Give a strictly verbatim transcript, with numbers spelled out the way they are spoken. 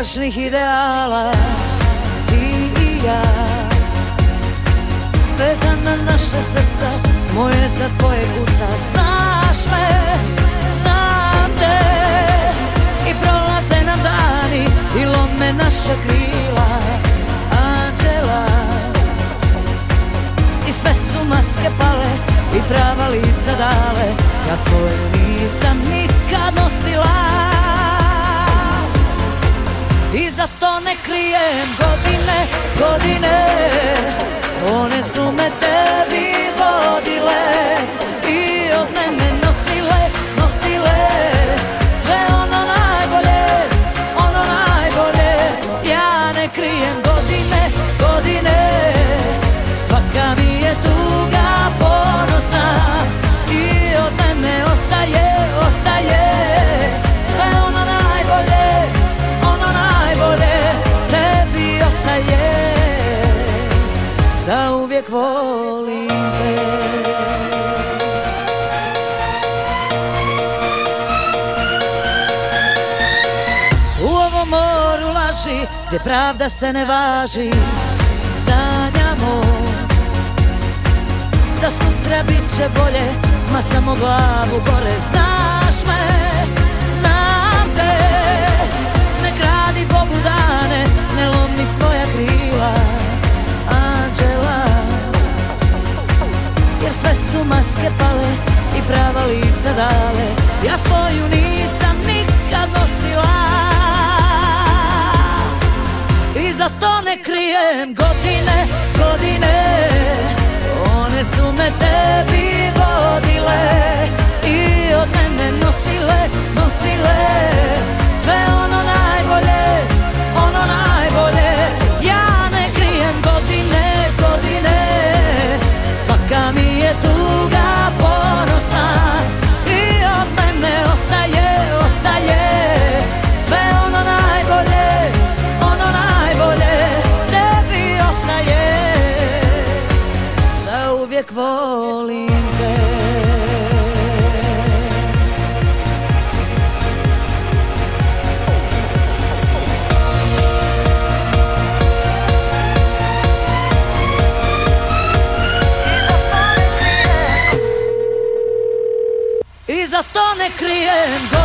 lažnih ideala, ti i ja. Vezana naša srca, moje za tvoje kuca. Znaš me, znam te, i prolaze nam dani i lome naša krila, anđela. I sve su maske pale i prava lica dale, ja svoju nisam nikad nosila. I zato ne krijem godine, godine, one su me tebi vodile i od mene nosile, nosile sve ono najbolje, ono najbolje. Ja ne krijem godine, godine, svaka mi je tuga ponosa i od mene ostaje, ostaje sve ono najbolje, ono najbolje, tebi ostaje. Zauvijek volim te. U ovom moru laži, gdje pravda se ne važi, sanjamo da sutra bit će bolje, ma samo glavu gore. Znaš me, znam te, ne kradi Bogu dane, ne lomi svoja krila, anđela. Jer sve su maske pale i prava lica dale, ja svoju nisam nikad nosila. I zato ne krijem godine, godine, one su me tebi vodile i od mene nosile, nosile sve ono najbolje, ono najbolje. Ja ne krijem godine, godine, svaka mi je tuga ponosa i od mene ostaje, ostaje sve ono najbolje, ono najbolje, tebi ostaje. Zauvijek volim te. I zato ne krijem.